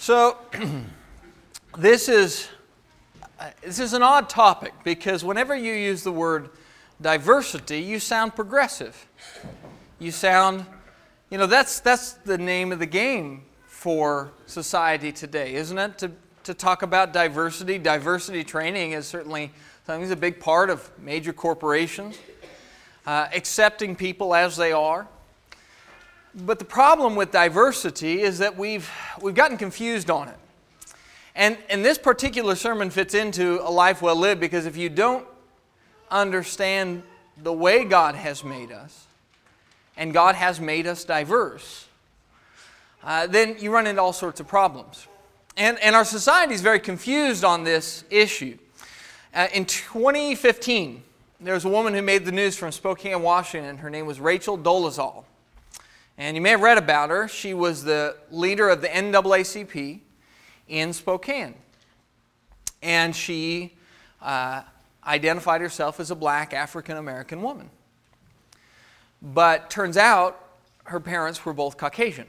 So, this is an odd topic because whenever you use the word diversity, you sound progressive. You sound, that's the name of the game for society today, isn't it? To talk about diversity. Diversity training is certainly something that's a big part of major corporations, accepting people as they are. But the problem with diversity is that we've gotten confused on it. And this particular sermon fits into a life well lived because if you don't understand the way God has made us, and God has made us diverse, then you run into all sorts of problems. And our society is very confused on this issue. In 2015, there was a woman who made the news from Spokane, Washington. Her name was Rachel Dolezal. And you may have read about her. She was the leader of the NAACP in Spokane. And she identified herself as a black African-American woman. But turns out her parents were both Caucasian.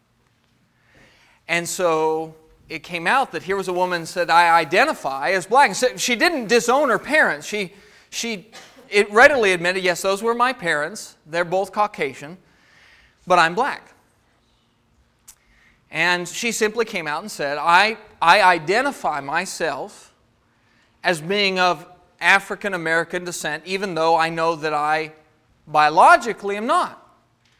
And so it came out that here was a woman who said, I identify as black. And so she didn't disown her parents. It readily admitted, yes, those were my parents. They're both Caucasian. But I'm black. And she simply came out and said, I identify myself as being of African American descent, even though I know that I biologically am not.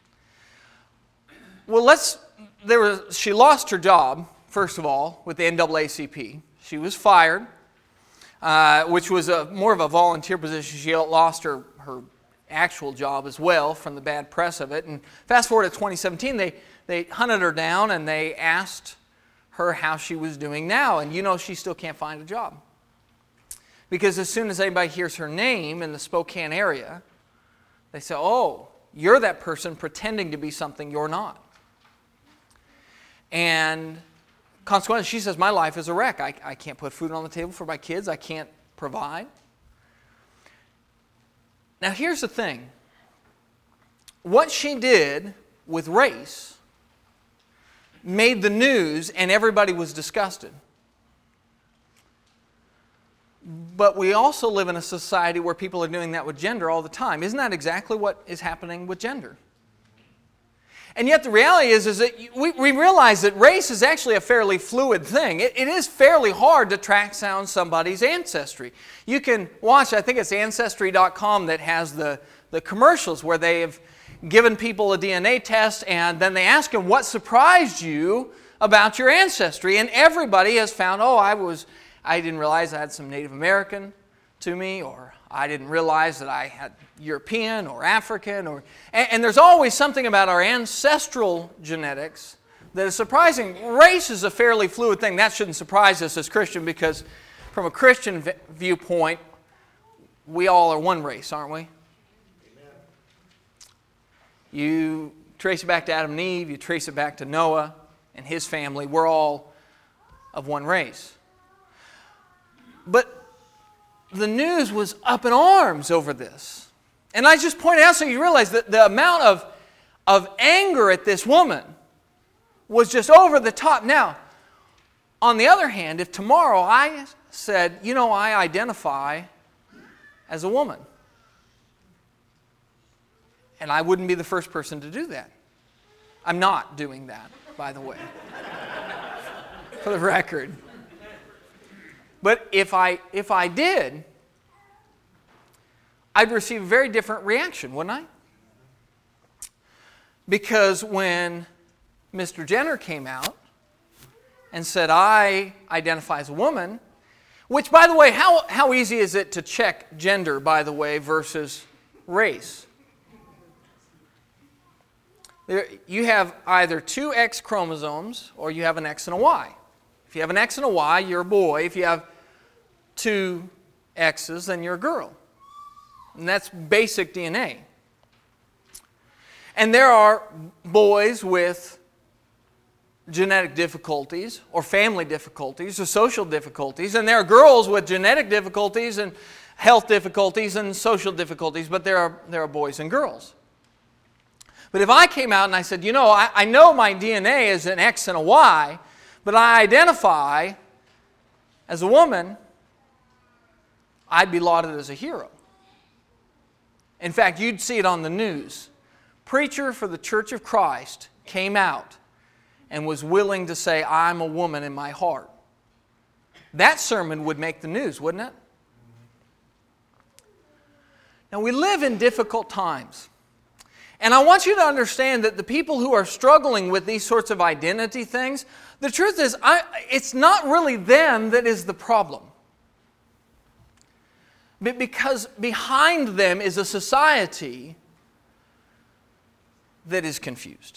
Well, she lost her job, first of all, with the NAACP. She was fired, which was more of a volunteer position. She lost her actual job as well from the bad press of it. And fast forward to 2017, they hunted her down and they asked her how she was doing now. And she still can't find a job. Because as soon as anybody hears her name in the Spokane area, they say, oh, you're that person pretending to be something you're not. And consequently, she says, my life is a wreck. I can't put food on the table for my kids. I can't provide. Now, here's the thing. What she did with race made the news and everybody was disgusted. But we also live in a society where people are doing that with gender all the time. Isn't that exactly what is happening with gender? And yet the reality is that we realize that race is actually a fairly fluid thing. It is fairly hard to track down somebody's ancestry. You can watch, I think it's Ancestry.com that has the commercials where they have given people a DNA test and then they ask them, what surprised you about your ancestry? And everybody has found, I didn't realize I had some Native American to me, or I didn't realize that I had European or African, and there's always something about our ancestral genetics that is surprising. Race is a fairly fluid thing. That shouldn't surprise us as Christian because from a Christian viewpoint, we all are one race, aren't we? Amen. You trace it back to Adam and Eve, you trace it back to Noah and his family. We're all of one race. But the news was up in arms over this. And I just pointed out so you realize that the amount of anger at this woman was just over the top. Now, on the other hand, if tomorrow I said, I identify as a woman, and I wouldn't be the first person to do that. I'm not doing that, by the way, for the record. But if I did, I'd receive a very different reaction, wouldn't I? Because when Mr. Jenner came out and said, I identify as a woman, which, by the way, how easy is it to check gender, by the way, versus race? You have either two X chromosomes or you have an X and a Y. If you have an X and a Y, you're a boy. If you have two X's, then you're a girl. And that's basic DNA. And there are boys with genetic difficulties or family difficulties or social difficulties, and there are girls with genetic difficulties and health difficulties and social difficulties, but there are boys and girls. But if I came out and I said, I know my DNA is an X and a Y, but I identify as a woman, I'd be lauded as a hero. In fact, you'd see it on the news. Preacher for the Church of Christ came out and was willing to say, I'm a woman in my heart. That sermon would make the news, wouldn't it? Now, we live in difficult times. And I want you to understand that the people who are struggling with these sorts of identity things, the truth is, it's not really them that is the problem. Because behind them is a society that is confused.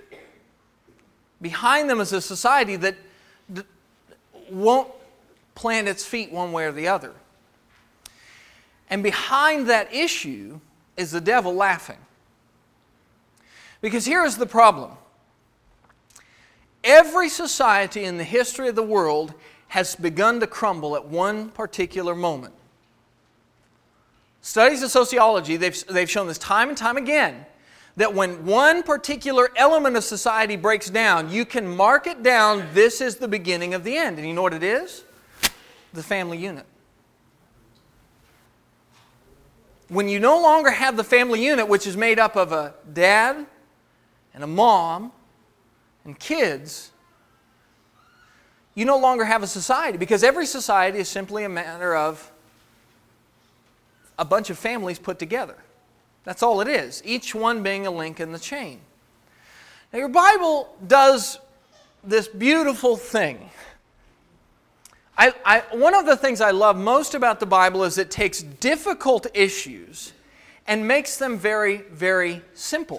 Behind them is a society that won't plant its feet one way or the other. And behind that issue is the devil laughing. Because here is the problem. Every society in the history of the world has begun to crumble at one particular moment. Studies of sociology, they've shown this time and time again, that when one particular element of society breaks down, you can mark it down, this is the beginning of the end. And you know what it is? The family unit. When you no longer have the family unit, which is made up of a dad and a mom and kids, you no longer have a society, because every society is simply a matter of a bunch of families put together. That's all it is, each one being a link in the chain. Now, your does this beautiful thing. One of the things I love most about the Bible is it takes difficult issues and makes them very, very simple.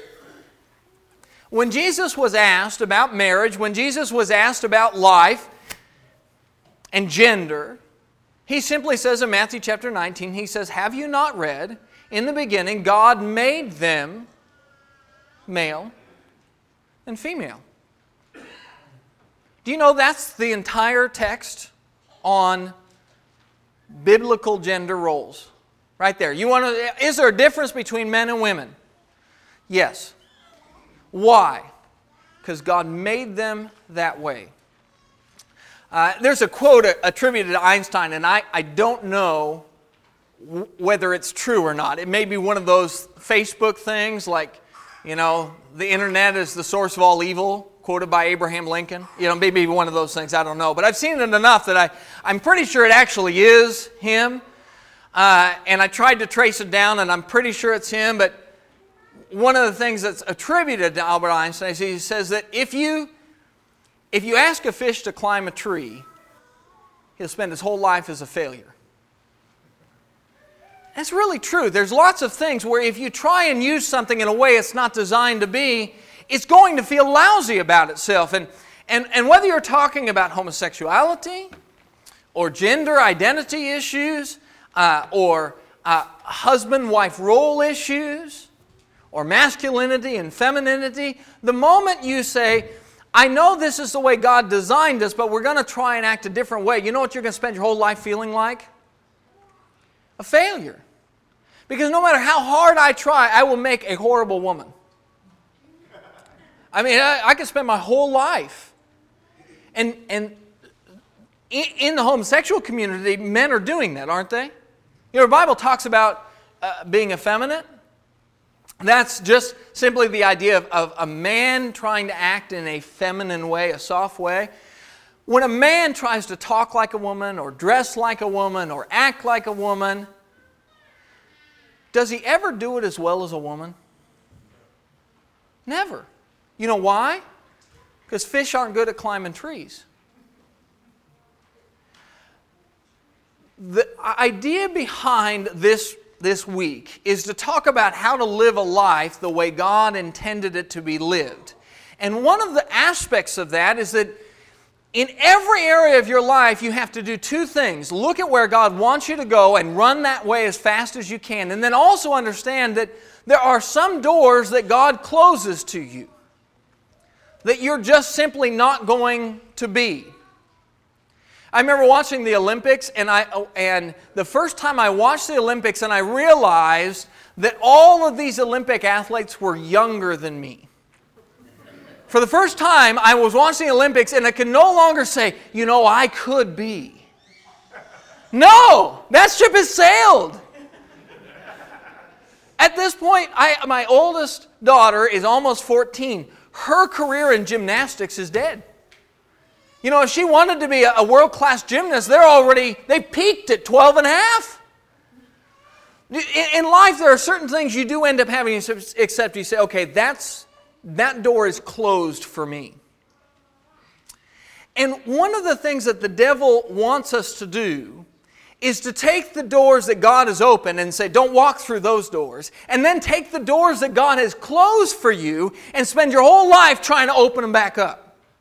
When Jesus was asked about marriage, when Jesus was asked about life and gender, he simply says in Matthew chapter 19, he says, "Have you not read, in the beginning God made them male and female." Do you know that's the entire text on biblical gender roles? Right there. Is there a difference between men and women? Yes. Why? Because God made them that way. There's a quote attributed to Einstein, and I don't know whether it's true or not. It may be one of those Facebook things like, the internet is the source of all evil, quoted by Abraham Lincoln. Maybe one of those things, I don't know. But I've seen it enough that I'm pretty sure it actually is him. And I tried to trace it down, and I'm pretty sure it's him. But one of the things that's attributed to Albert Einstein is he says that if you ask a fish to climb a tree, he'll spend his whole life as a failure. That's really true. There's lots of things where if you try and use something in a way it's not designed to be, it's going to feel lousy about itself. And whether you're talking about homosexuality or gender identity issues or husband-wife role issues or masculinity and femininity, the moment you say, I know this is the way God designed us, but we're going to try and act a different way, you know what you're going to spend your whole life feeling like? A failure. Because no matter how hard I try, I will make a horrible woman. I could spend my whole life. And in the homosexual community, men are doing that, aren't they? The Bible talks about being effeminate. That's just simply the idea of a man trying to act in a feminine way, a soft way. When a man tries to talk like a woman or dress like a woman or act like a woman, does he ever do it as well as a woman? Never. You know why? Because fish aren't good at climbing trees. The idea behind this week is to talk about how to live a life the way God intended it to be lived. And one of the aspects of that is that in every area of your life, you have to do two things. Look at where God wants you to go and run that way as fast as you can. And then also understand that there are some doors that God closes to you that you're just simply not going to be. I remember watching the Olympics, and the first time I watched the Olympics and I realized that all of these Olympic athletes were younger than me. For the first time, I was watching the Olympics and I could no longer say, I could be. No, that ship has sailed. At this point, my oldest daughter is almost 14. Her career in gymnastics is dead. If she wanted to be a world-class gymnast, they peaked at 12 and a half. In life, there are certain things you do end up having, except you say, okay, that door is closed for me. And one of the things that the devil wants us to do is to take the doors that God has opened and say, don't walk through those doors. And then take the doors that God has closed for you and spend your whole life trying to open them back up.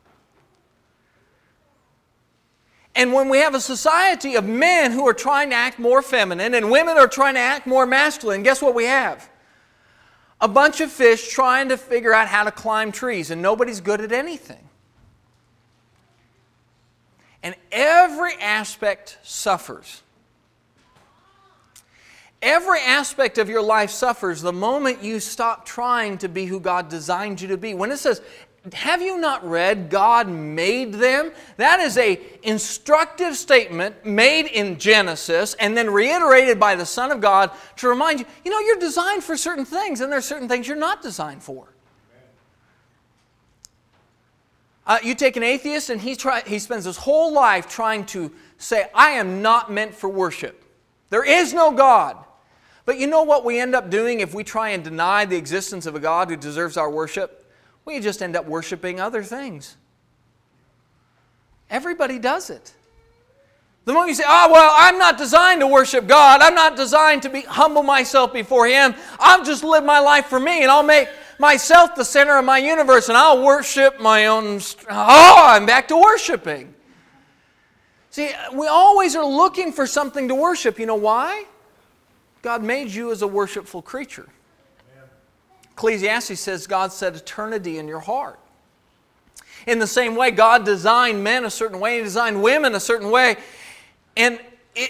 And when we have a society of men who are trying to act more feminine and women are trying to act more masculine, guess what we have? A bunch of fish trying to figure out how to climb trees, and nobody's good at anything. And every aspect suffers. Every aspect of your life suffers the moment you stop trying to be who God designed you to be. When it says, have you not read God made them? That is an instructive statement made in Genesis and then reiterated by the Son of God to remind you, you're designed for certain things and there are certain things you're not designed for. You take an atheist and he spends his whole life trying to say, I am not meant for worship. There is no God. But you know what we end up doing if we try and deny the existence of a God who deserves our worship? We just end up worshiping other things. Everybody does it. The moment you say, I'm not designed to worship God. I'm not designed to humble myself before Him. I'll just live my life for me and I'll make myself the center of my universe and I'll worship my own... I'm back to worshiping. See, we always are looking for something to worship. You know why? God made you as a worshipful creature. Ecclesiastes says God set eternity in your heart. In the same way, God designed men a certain way, He designed women a certain way. And it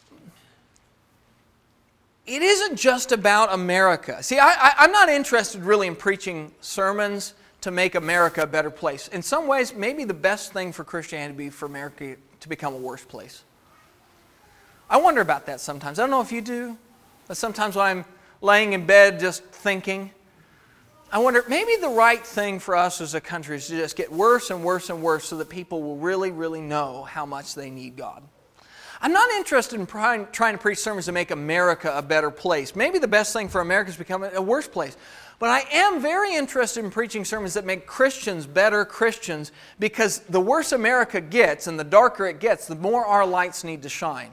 isn't just about America. See, I'm not interested really in preaching sermons to make America a better place. In some ways, maybe the best thing for Christianity would be for America to become a worse place. I wonder about that sometimes. I don't know if you do, but sometimes when I'm laying in bed just thinking, I wonder, maybe the right thing for us as a country is to just get worse and worse and worse so that people will really, really know how much they need God. I'm not interested in trying to preach sermons to make America a better place. Maybe the best thing for America is to become a worse place. But I am very interested in preaching sermons that make Christians better Christians, because the worse America gets and the darker it gets, the more our lights need to shine.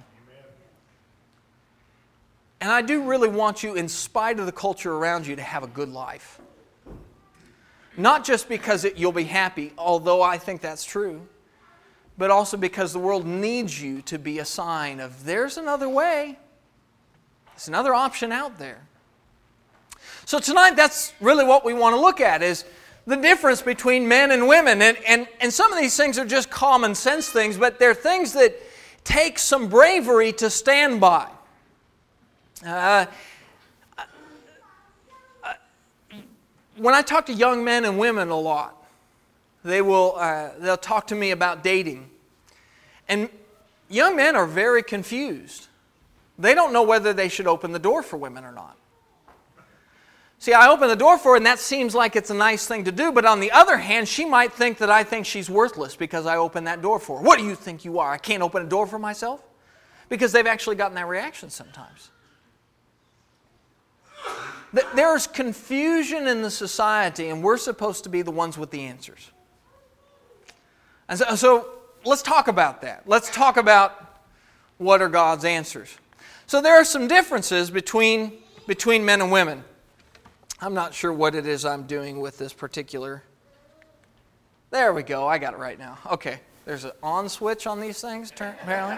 And I do really want you, in spite of the culture around you, to have a good life. Not just because you'll be happy, although I think that's true, but also because the world needs you to be a sign of there's another way. There's another option out there. So tonight, that's really what we want to look at, is the difference between men and women. And some of these things are just common sense things, but they're things that take some bravery to stand by. When I talk to young men and women a lot, they'll talk to me about dating. And young men are very confused. They don't know whether they should open the door for women or not. See, I open the door for her and that seems like it's a nice thing to do, but on the other hand, she might think that I think she's worthless because I open that door for her. What do you think you are? I can't open a door for myself? Because they've actually gotten that reaction sometimes. There's confusion in the society, and we're supposed to be the ones with the answers. And so let's talk about that. Let's talk about what are God's answers. So there are some differences between men and women. I'm not sure what it is I'm doing with this particular... There we go. I got it right now. Okay. There's an on switch on these things, apparently.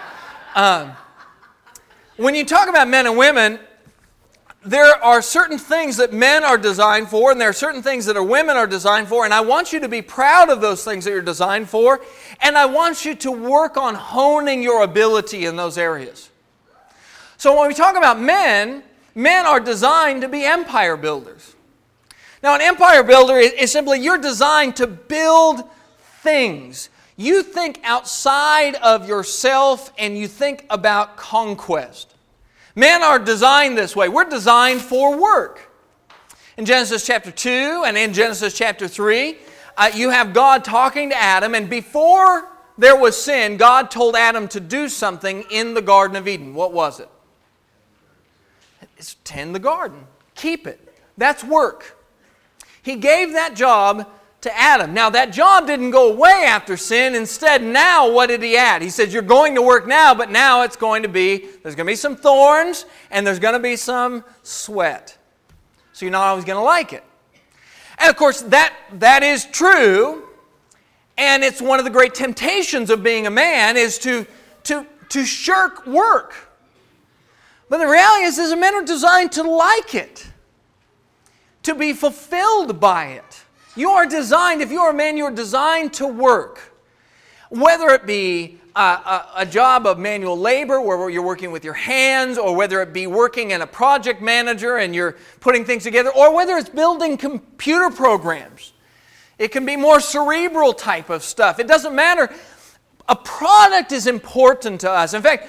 When you talk about men and women, there are certain things that men are designed for, and there are certain things that women are designed for, and I want you to be proud of those things that you're designed for, and I want you to work on honing your ability in those areas. So when we talk about men, men are designed to be empire builders. Now, an empire builder is simply you're designed to build things. You think outside of yourself and you think about conquest. Men are designed this way. We're designed for work. In Genesis chapter 2 and in Genesis chapter 3, you have God talking to Adam, and before there was sin, God told Adam to do something in the Garden of Eden. What was it? It's tend the garden. Keep it. That's work. He gave that job to Adam. Now, that job didn't go away after sin. Instead, now, what did he add? He said, you're going to work now, but now there's going to be some thorns, and there's going to be some sweat. So you're not always going to like it. And of course, that is true, and it's one of the great temptations of being a man is to shirk work. But the reality is that men are designed to like it, to be fulfilled by it. You are designed, if you are a man, you are designed to work. Whether it be a job of manual labor where you're working with your hands, or whether it be working in a project manager and you're putting things together, or whether it's building computer programs. It can be more cerebral type of stuff. It doesn't matter. A product is important to us. In fact,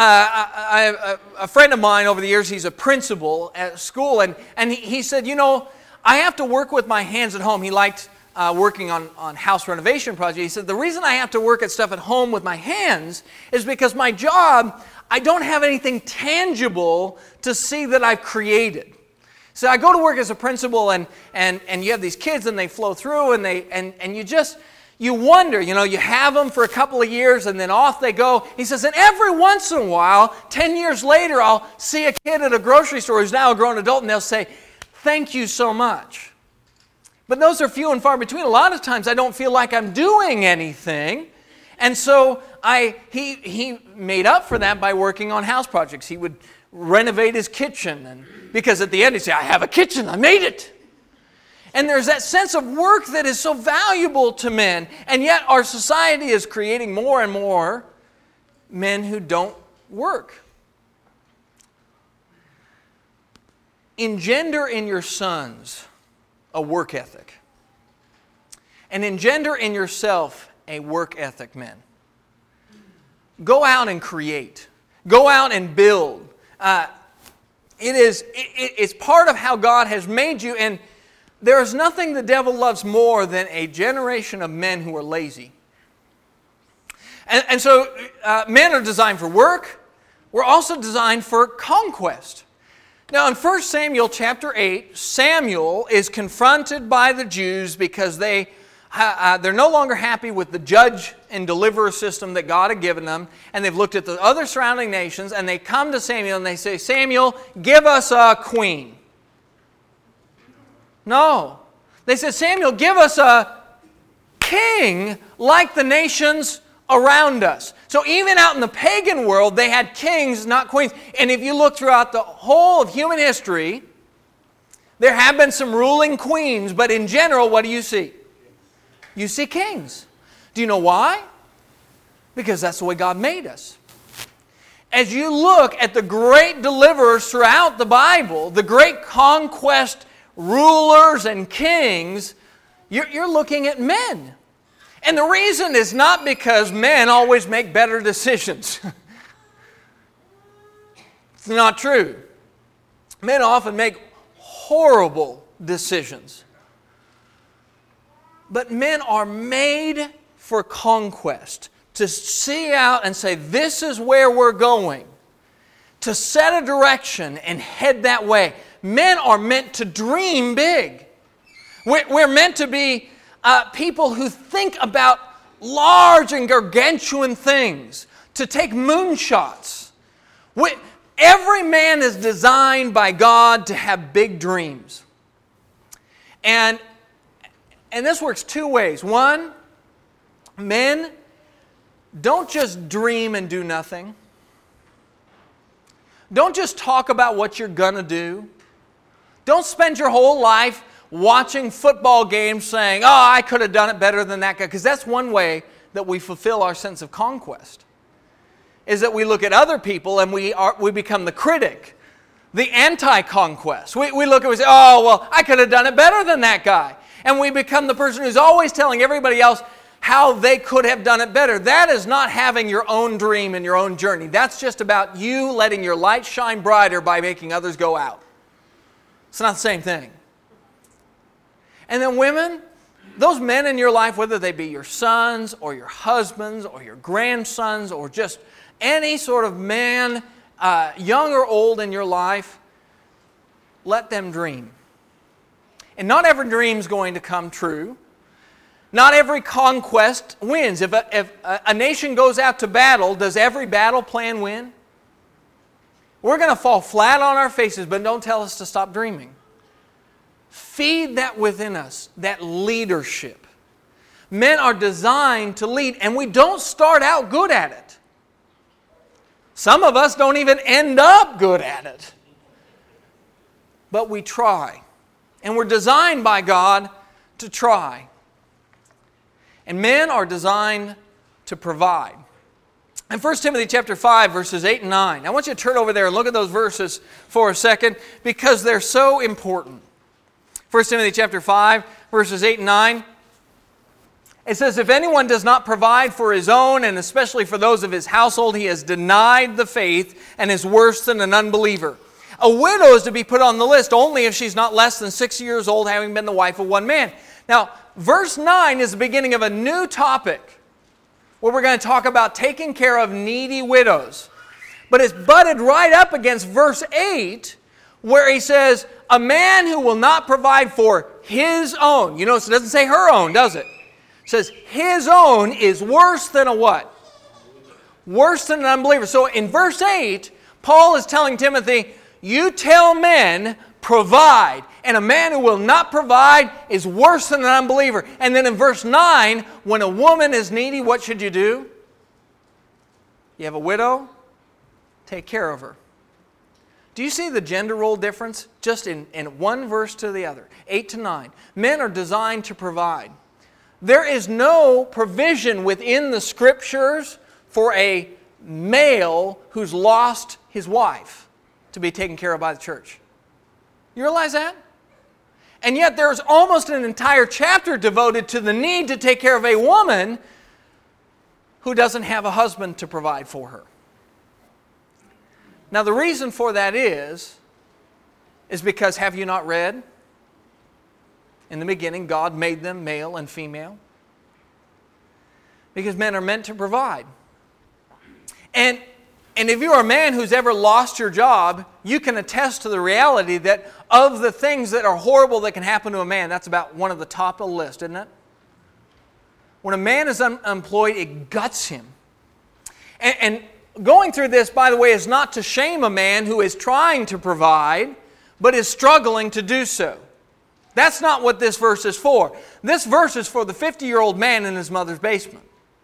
a friend of mine over the years, he's a principal at school, and he said, I have to work with my hands at home. He liked working on house renovation projects. He said, the reason I have to work at stuff at home with my hands is because my job, I don't have anything tangible to see that I've created. So I go to work as a principal, and you have these kids, and they flow through, and you wonder, you have them for a couple of years, and then off they go. He says, and every once in a while, 10 years later, I'll see a kid at a grocery store who's now a grown adult, and they'll say, thank you so much. But those are few and far between. A lot of times I don't feel like I'm doing anything. And so he made up for that by working on house projects. He would renovate his kitchen, because at the end he'd say, I have a kitchen, I made it. And there's that sense of work that is so valuable to men. And yet our society is creating more and more men who don't work. Engender in your sons a work ethic. And engender in yourself a work ethic, men. Go out and create. Go out and build. It's part of how God has made you, and there is nothing the devil loves more than a generation of men who are lazy. And so men are designed for work. We're also designed for conquest. Now in 1 Samuel chapter 8, Samuel is confronted by the Jews because they're no longer happy with the judge and deliverer system that God had given them, and they've looked at the other surrounding nations, and they come to Samuel and they say, Samuel, give us a queen. No. They said, Samuel, give us a king like the nations around us. So even out in the pagan world, they had kings, not queens. And if you look throughout the whole of human history, there have been some ruling queens, but in general, what do you see? You see kings. Do you know why? Because that's the way God made us. As you look at the great deliverers throughout the Bible, the great conquest rulers and kings, you're looking at men. And the reason is not because men always make better decisions. It's not true. Men often make horrible decisions. But men are made for conquest, to see out and say, this is where we're going, to set a direction and head that way. Men are meant to dream big. We're meant to be people who think about large and gargantuan things, to take moonshots. Every man is designed by God to have big dreams. And this works two ways. One, men, don't just dream and do nothing. Don't just talk about what you're going to do. Don't spend your whole life watching football games saying, oh, I could have done it better than that guy. Because that's one way that we fulfill our sense of conquest, is that we look at other people and we become the critic. the anti-conquest. We look and we say, oh, well, I could have done it better than that guy. And we become the person who's always telling everybody else how they could have done it better. That is not having your own dream and your own journey. That's just about you letting your light shine brighter by making others go out. It's not the same thing. And then women, those men in your life, whether they be your sons or your husbands or your grandsons or just any sort of man, young or old in your life, let them dream. And not every dream is going to come true. Not every conquest wins. If a nation goes out to battle, does every battle plan win? We're going to fall flat on our faces, but don't tell us to stop dreaming. Feed that within us, that leadership. Men are designed to lead, and we don't start out good at it. Some of us don't even end up good at it. But we try. And we're designed by God to try. And men are designed to provide. In 1 Timothy chapter 5, verses 8 and 9, I want you to turn over there and look at those verses for a second because they're so important. 1 Timothy chapter 5, verses 8 and 9, it says, if anyone does not provide for his own, and especially for those of his household, he has denied the faith and is worse than an unbeliever. A widow is to be put on the list only if she's not less than 6 years old, having been the wife of one man. Now, verse 9 is the beginning of a new topic where we're going to talk about taking care of needy widows. But it's butted right up against verse 8 where he says, a man who will not provide for his own. You notice it doesn't say her own, does it? It says his own is worse than a what? Worse than an unbeliever. So in verse 8, Paul is telling Timothy, you tell men, provide. And a man who will not provide is worse than an unbeliever. And then in verse 9, when a woman is needy, what should you do? You have a widow, take care of her. Do you see the gender role difference just in one verse to the other? 8 to 9. Men are designed to provide. There is no provision within the Scriptures for a male who's lost his wife to be taken care of by the church. You realize that? And yet there's almost an entire chapter devoted to the need to take care of a woman who doesn't have a husband to provide for her. Now the reason for that is because have you not read? In the beginning, God made them male and female. Because men are meant to provide. And if you're a man who's ever lost your job, you can attest to the reality that of the things that are horrible that can happen to a man, that's about one of the top of the list, isn't it? When a man is unemployed, it guts him. And going through this, by the way, is not to shame a man who is trying to provide, but is struggling to do so. That's not what this verse is for. This verse is for the 50-year-old man in his mother's basement.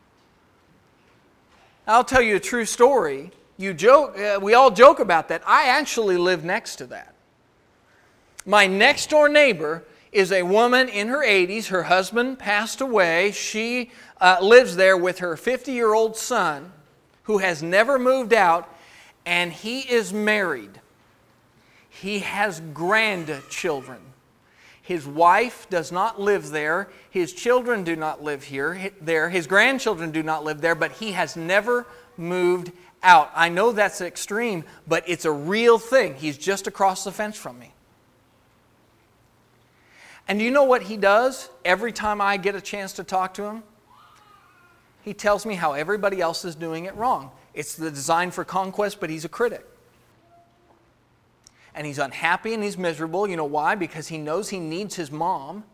I'll tell you a true story. We all joke about that. I actually live next to that. My next door neighbor is a woman in her 80s. Her husband passed away. She lives there with her 50-year-old son who has never moved out, and he is married. He has grandchildren. His wife does not live there. His children do not live there. His grandchildren do not live there, but he has never moved out. I know that's extreme, but it's a real thing. He's just across the fence from me. And do you know what he does every time I get a chance to talk to him? He tells me how everybody else is doing it wrong. It's the design for conquest, but he's a critic. And he's unhappy and he's miserable. You know why? Because he knows he needs his mom.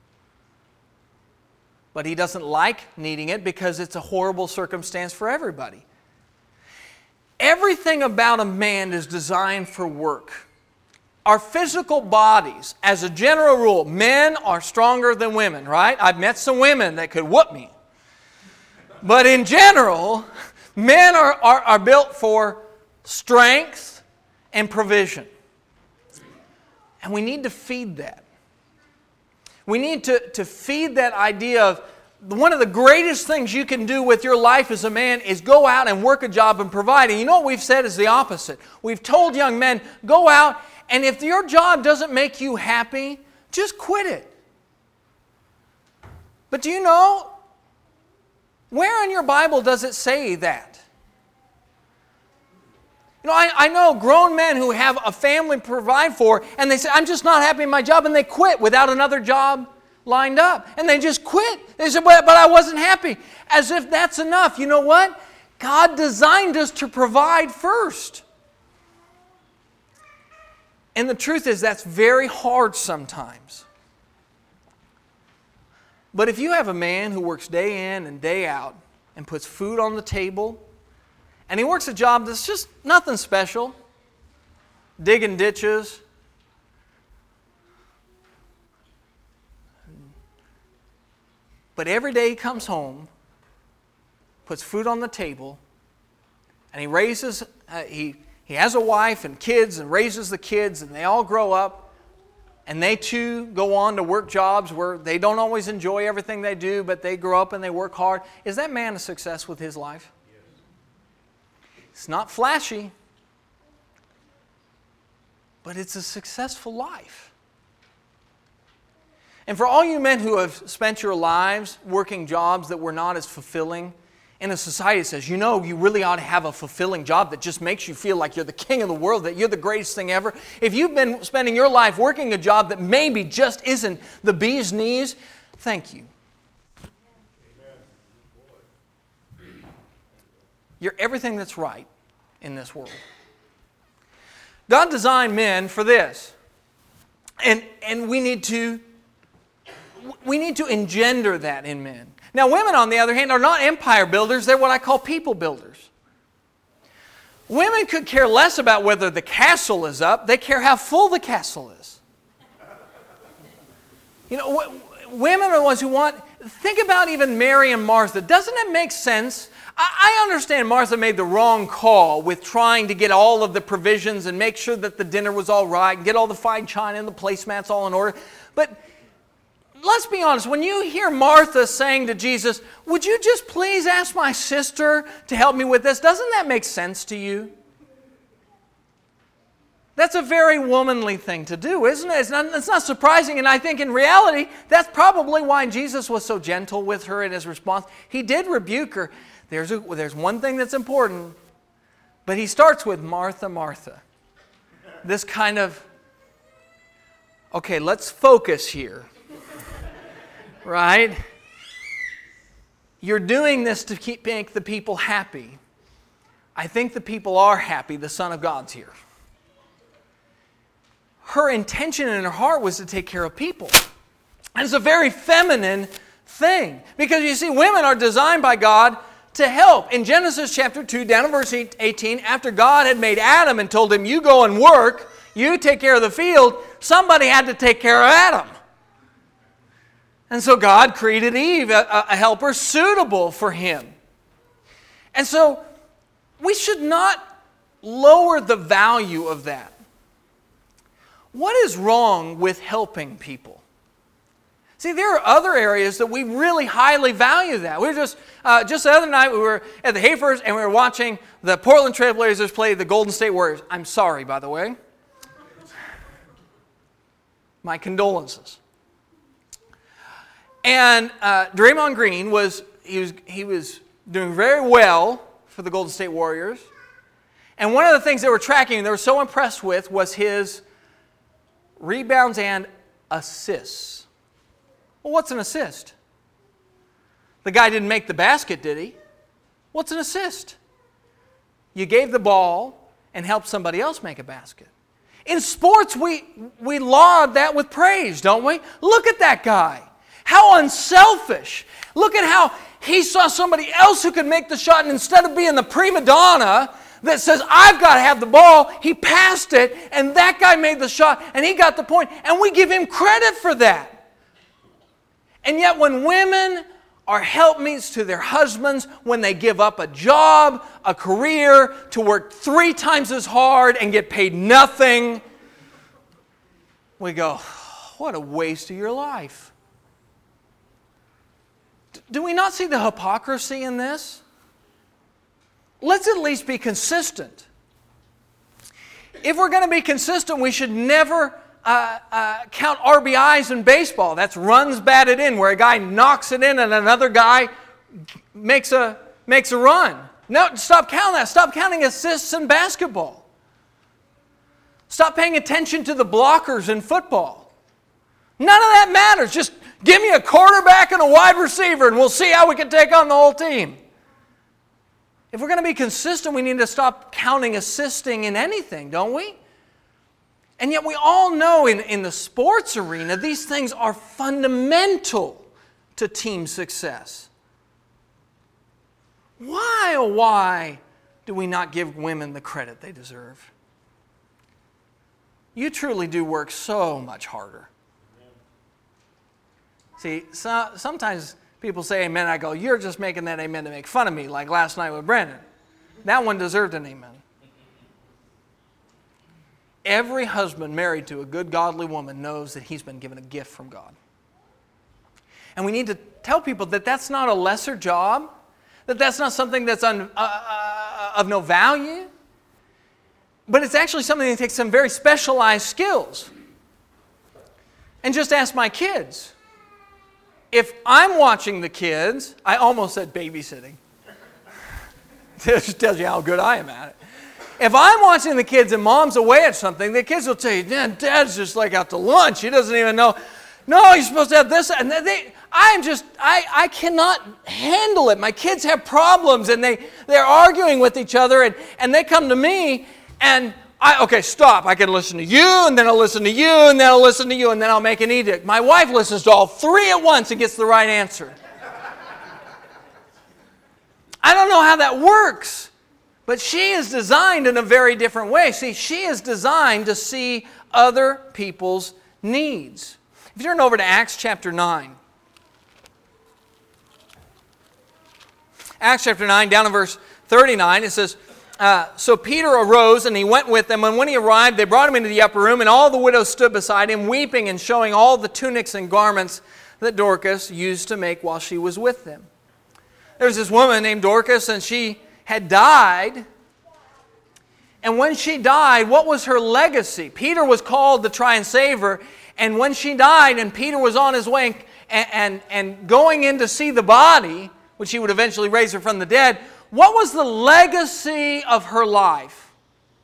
But he doesn't like needing it because it's a horrible circumstance for everybody. Everything about a man is designed for work. Our physical bodies, as a general rule, men are stronger than women, right? I've met some women that could whoop me. But in general, men are built for strength and provision. And we need to feed that. We need to feed that idea of one of the greatest things you can do with your life as a man is go out and work a job and provide. And you know what we've said is the opposite. We've told young men, go out, and if your job doesn't make you happy, just quit it. But do you know, where in your Bible does it say that? You know, I know grown men who have a family to provide for, and they say, I'm just not happy in my job, and they quit without another job lined up. And they just quit. They said, but I wasn't happy. As if that's enough. You know what? God designed us to provide first. And the truth is, that's very hard sometimes. But if you have a man who works day in and day out and puts food on the table, and he works a job that's just nothing special, digging ditches, but every day he comes home, puts food on the table, and he raises, he has a wife and kids and raises the kids, and they all grow up, and they too go on to work jobs where they don't always enjoy everything they do, but they grow up and they work hard. Is that man a success with his life? Yes. It's not flashy, but it's a successful life. And for all you men who have spent your lives working jobs that were not as fulfilling, in a society that says, you know, you really ought to have a fulfilling job that just makes you feel like you're the king of the world, that you're the greatest thing ever. If you've been spending your life working a job that maybe just isn't the bee's knees, thank you. You're everything that's right in this world. God designed men for this. And we need to engender that in men. Now, women, on the other hand, are not empire builders. They're what I call people builders. Women could care less about whether the castle is up. They care how full the castle is. You know, women are the ones who want... Think about even Mary and Martha. Doesn't it make sense? I understand Martha made the wrong call with trying to get all of the provisions and make sure that the dinner was all right and get all the fine china and the placemats all in order. But let's be honest, when you hear Martha saying to Jesus, would you just please ask my sister to help me with this? Doesn't that make sense to you? That's a very womanly thing to do, isn't it? It's not surprising, and I think in reality, that's probably why Jesus was so gentle with her in his response. He did rebuke her. There's one thing that's important, but he starts with Martha, Martha. This kind of, okay, let's focus here. Right? You're doing this to make the people happy. I think the people are happy. The Son of God's here. Her intention in her heart was to take care of people. And it's a very feminine thing. Because you see, women are designed by God to help. In Genesis chapter 2, down in verse 18, after God had made Adam and told him, you go and work, you take care of the field, somebody had to take care of Adam. And so God created Eve, a helper suitable for him. And so we should not lower the value of that. What is wrong with helping people? See, there are other areas that we really highly value that. We were just the other night, we were at the Hayfers and we were watching the Portland Trail Blazers play the Golden State Warriors. I'm sorry, by the way. My condolences. And Draymond Green was doing very well for the Golden State Warriors. And one of the things they were tracking, they were so impressed with, was his rebounds and assists. Well, what's an assist? The guy didn't make the basket, did he? What's an assist? You gave the ball and helped somebody else make a basket. In sports, we laud that with praise, don't we? Look at that guy. How unselfish. Look at how he saw somebody else who could make the shot, and instead of being the prima donna that says, I've got to have the ball, he passed it, and that guy made the shot, and he got the point, and we give him credit for that. And yet when women are helpmeets to their husbands, when they give up a job, a career, to work 3 times as hard and get paid nothing, we go, what a waste of your life. Do we not see the hypocrisy in this? Let's at least be consistent. If we're going to be consistent, we should never count RBIs in baseball. That's runs batted in, where a guy knocks it in and another guy makes a run. No, stop counting that. Stop counting assists in basketball. Stop paying attention to the blockers in football. None of that matters. Just give me a quarterback and a wide receiver and we'll see how we can take on the whole team. If we're going to be consistent, we need to stop counting assisting in anything, don't we? And yet we all know in the sports arena, these things are fundamental to team success. Why, oh why, do we not give women the credit they deserve? You truly do work so much harder. See, sometimes people say amen, I go, you're just making that amen to make fun of me, like last night with Brandon. That one deserved an amen. Every husband married to a good, godly woman knows that he's been given a gift from God. And we need to tell people that that's not a lesser job, that that's not something that's of no value, but it's actually something that takes some very specialized skills. And just ask my kids. If I'm watching the kids, I almost said babysitting. It just tells you how good I am at it. If I'm watching the kids and mom's away at something, the kids will tell you, Dad's just like out to lunch. He doesn't even know. No, you're supposed to have this. And I cannot handle it. My kids have problems and they're arguing with each other and they come to me and okay, stop. I can listen to you, and then I'll listen to you, and then I'll listen to you, and then I'll make an edict. My wife listens to all three at once and gets the right answer. I don't know how that works, but she is designed in a very different way. See, she is designed to see other people's needs. If you turn over to Acts chapter 9. Acts chapter 9, down in verse 39, it says, so Peter arose and he went with them, and when he arrived, they brought him into the upper room, and all the widows stood beside him, weeping and showing all the tunics and garments that Dorcas used to make while she was with them. There was this woman named Dorcas, and she had died. And when she died, what was her legacy? Peter was called to try and save her, and when she died and Peter was on his way and going in to see the body, which he would eventually raise her from the dead, what was the legacy of her life?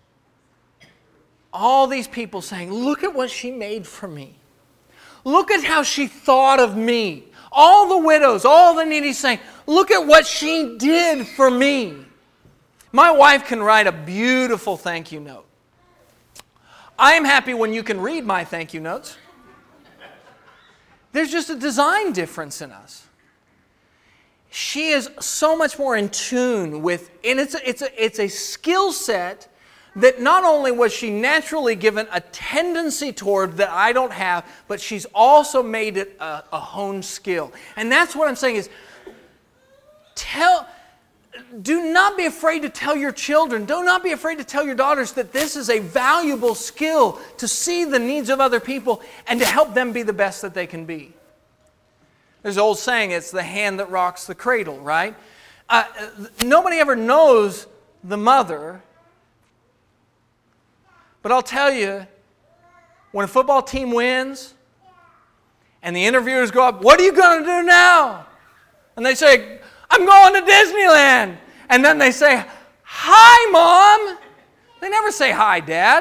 All these people saying, look at what she made for me. Look at how she thought of me. All the widows, all the needy saying, look at what she did for me. My wife can write a beautiful thank you note. I am happy when you can read my thank you notes. There's just a design difference in us. She is so much more in tune with, and it's a skill set that not only was she naturally given a tendency toward that I don't have, but she's also made it a honed skill. And that's what I'm saying is, do not be afraid to tell your children, do not be afraid to tell your daughters that this is a valuable skill to see the needs of other people and to help them be the best that they can be. There's an old saying, it's the hand that rocks the cradle, right? Nobody ever knows the mother. But I'll tell you, when a football team wins and the interviewers go up, what are you going to do now? And they say, I'm going to Disneyland. And then they say, hi, Mom. They never say, hi, Dad.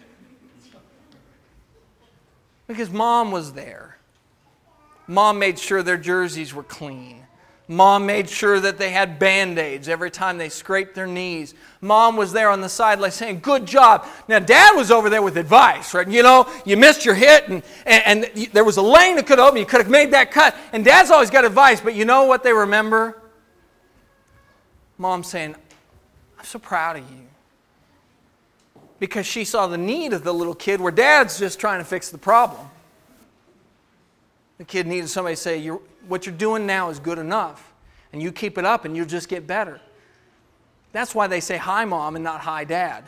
Because Mom was there. Mom made sure their jerseys were clean. Mom made sure that they had Band-Aids every time they scraped their knees. Mom was there on the sideline saying, good job. Now, Dad was over there with advice, right? You know, you missed your hit, and there was a lane that could open. You could have made that cut. And Dad's always got advice, but you know what they remember? Mom saying, I'm so proud of you. Because she saw the need of the little kid where Dad's just trying to fix the problem. The kid needed somebody to say, what you're doing now is good enough. And you keep it up and you'll just get better. That's why they say, hi, Mom, and not hi, Dad.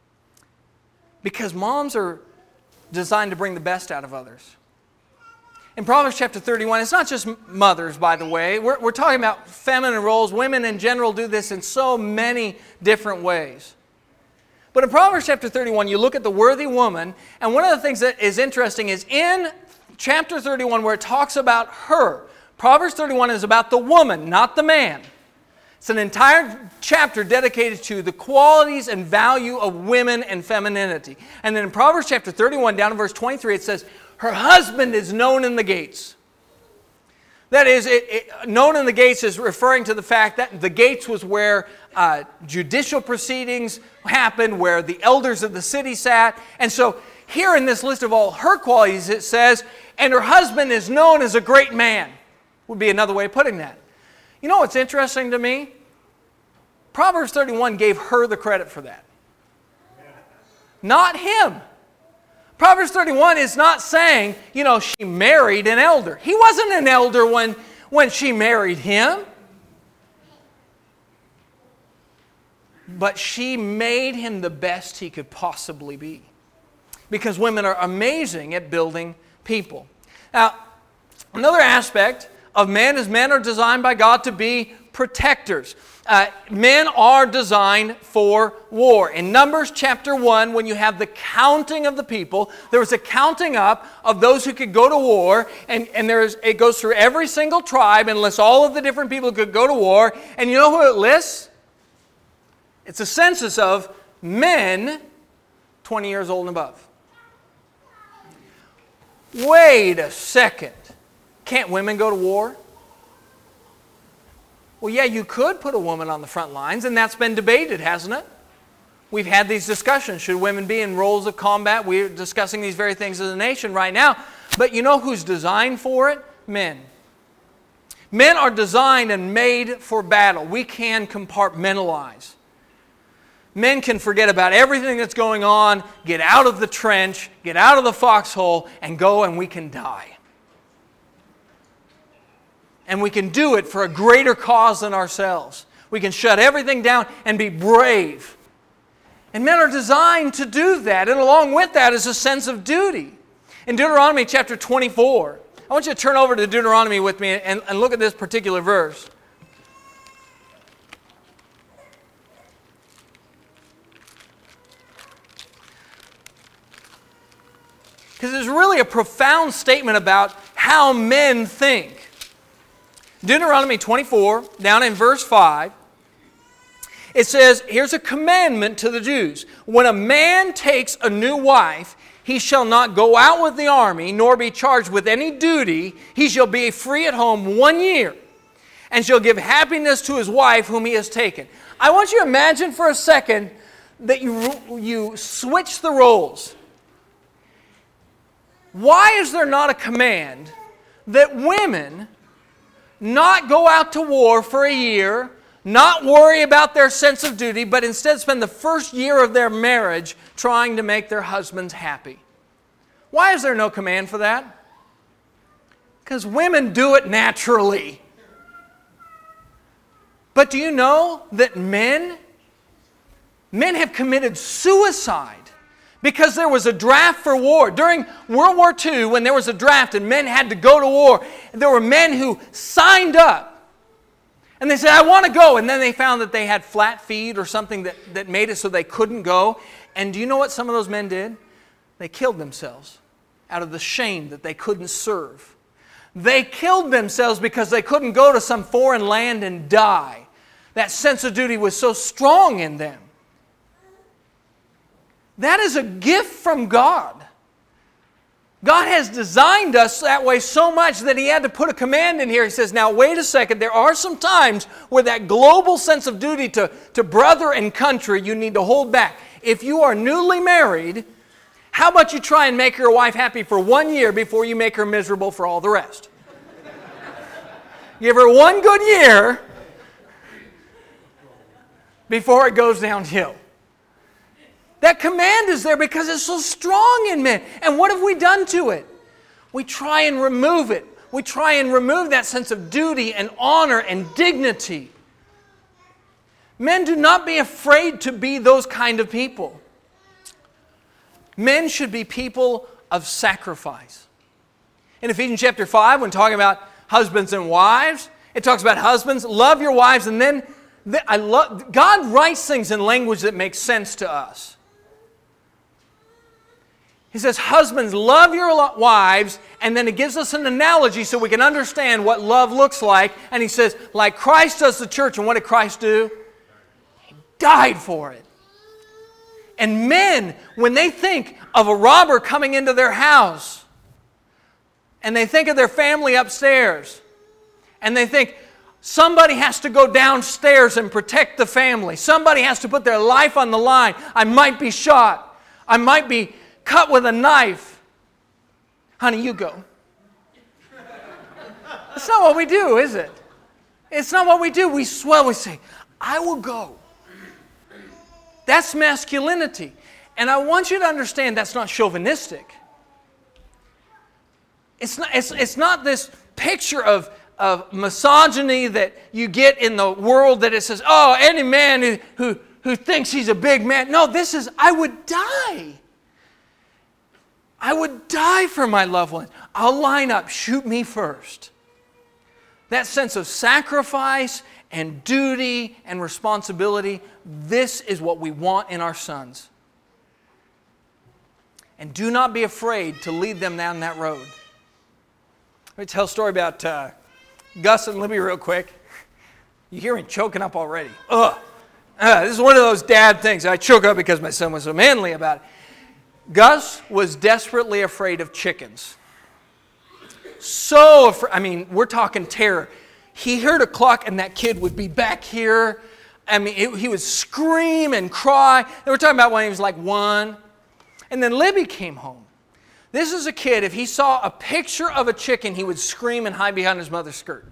Because moms are designed to bring the best out of others. In Proverbs chapter 31, it's not just mothers, by the way. We're talking about feminine roles. Women in general do this in so many different ways. But in Proverbs chapter 31, you look at the worthy woman, and one of the things that is interesting is in chapter 31 where it talks about her. Proverbs 31 is about the woman, not the man. It's an entire chapter dedicated to the qualities and value of women and femininity. And then in Proverbs chapter 31, down in verse 23, it says, her husband is known in the gates. That is, known in the gates is referring to the fact that the gates was where judicial proceedings happened, where the elders of the city sat. And so here in this list of all her qualities, it says, and her husband is known as a great man, would be another way of putting that. You know what's interesting to me? Proverbs 31 gave her the credit for that. Not him. Proverbs 31 is not saying, she married an elder. He wasn't an elder when she married him. But she made him the best he could possibly be. Because women are amazing at building people. Now, another aspect of men is men are designed by God to be protectors. Men are designed for war. In Numbers chapter 1, when you have the counting of the people, there was a counting up of those who could go to war, and it goes through every single tribe and lists all of the different people who could go to war. And you know who it lists? It's a census of men 20 years old and above. Wait a second. Can't women go to war? Well, yeah, you could put a woman on the front lines, and that's been debated, hasn't it? We've had these discussions. Should women be in roles of combat? We're discussing these very things as a nation right now. But you know who's designed for it? Men. Men are designed and made for battle. We can compartmentalize. Men can forget about everything that's going on, get out of the trench, get out of the foxhole, and go, and we can die. And we can do it for a greater cause than ourselves. We can shut everything down and be brave. And men are designed to do that. And along with that is a sense of duty. In Deuteronomy chapter 24, I want you to turn over to Deuteronomy with me and look at this particular verse. Because it's really a profound statement about how men think. Deuteronomy 24, down in verse 5, it says, here's a commandment to the Jews. When a man takes a new wife, he shall not go out with the army, nor be charged with any duty. He shall be free at home 1 year, and shall give happiness to his wife whom he has taken. I want you to imagine for a second that you switch the roles. Why is there not a command that women not go out to war for a year, not worry about their sense of duty, but instead spend the first year of their marriage trying to make their husbands happy? Why is there no command for that? Because women do it naturally. But do you know that men have committed suicide because there was a draft for war? During World War II, when there was a draft and men had to go to war, there were men who signed up. And they said, I want to go. And then they found that they had flat feet or something that made it so they couldn't go. And do you know what some of those men did? They killed themselves out of the shame that they couldn't serve. They killed themselves because they couldn't go to some foreign land and die. That sense of duty was so strong in them. That is a gift from God. God has designed us that way so much that He had to put a command in here. He says, now wait a second, there are some times where that global sense of duty to brother and country you need to hold back. If you are newly married, how about you try and make your wife happy for 1 year before you make her miserable for all the rest? Give her 1 good year before it goes downhill. That command is there because it's so strong in men. And what have we done to it? We try and remove it. We try and remove that sense of duty and honor and dignity. Men, do not be afraid to be those kind of people. Men should be people of sacrifice. In Ephesians chapter 5, when talking about husbands and wives, it talks about husbands, love your wives, and then God writes things in language that makes sense to us. He says, husbands, love your wives, and then it gives us an analogy so we can understand what love looks like. And he says, like Christ does the church, and what did Christ do? He died for it. And men, when they think of a robber coming into their house, and they think of their family upstairs, and they think, somebody has to go downstairs and protect the family. Somebody has to put their life on the line. I might be shot. I might be cut with a knife. Honey, you go. That's not what we do, is it? It's not what we do. We swell. We say, I will go. That's masculinity. And I want you to understand that's not chauvinistic. It's not this picture of misogyny that you get in the world that it says, oh, any man who thinks he's a big man. No, this is, I would die. I would die for my loved ones. I'll line up, shoot me first. That sense of sacrifice and duty and responsibility, this is what we want in our sons. And do not be afraid to lead them down that road. Let me tell a story about Gus and Libby real quick. You hear me choking up already. This is one of those dad things. I choke up because my son was so manly about it. Gus was desperately afraid of chickens. So afraid. I mean, we're talking terror. He heard a cluck and that kid would be back here. I mean, he would scream and cry. And we're talking about when he was like 1. And then Libby came home. This is a kid, if he saw a picture of a chicken, he would scream and hide behind his mother's skirt.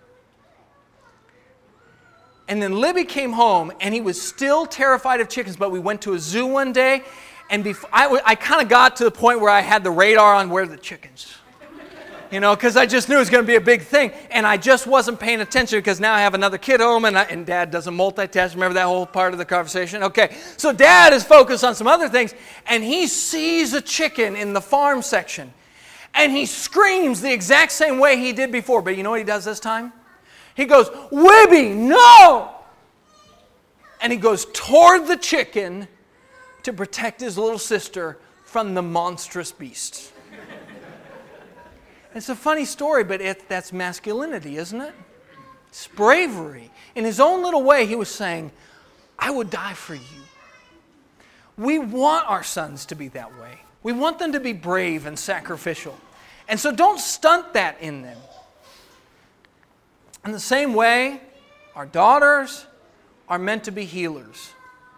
And then Libby came home, and he was still terrified of chickens, but we went to a zoo one day, and I kind of got to the point where I had the radar on where the chickens. Because I just knew it was going to be a big thing, and I just wasn't paying attention because now I have another kid home, and Dad doesn't multitask. Remember that whole part of the conversation? Okay, so Dad is focused on some other things, and he sees a chicken in the farm section, and he screams the exact same way he did before, but you know what he does this time? He goes, Wibby, no! And he goes toward the chicken to protect his little sister from the monstrous beast. It's a funny story, but that's masculinity, isn't it? It's bravery. In his own little way, he was saying, I would die for you. We want our sons to be that way. We want them to be brave and sacrificial. And so don't stunt that in them. In the same way, our daughters are meant to be healers.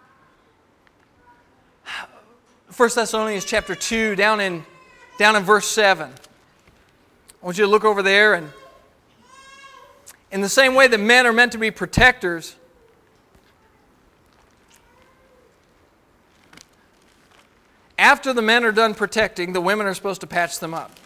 1 Thessalonians chapter 2, down in verse 7. I want you to look over there, and in the same way that men are meant to be protectors, after the men are done protecting, the women are supposed to patch them up.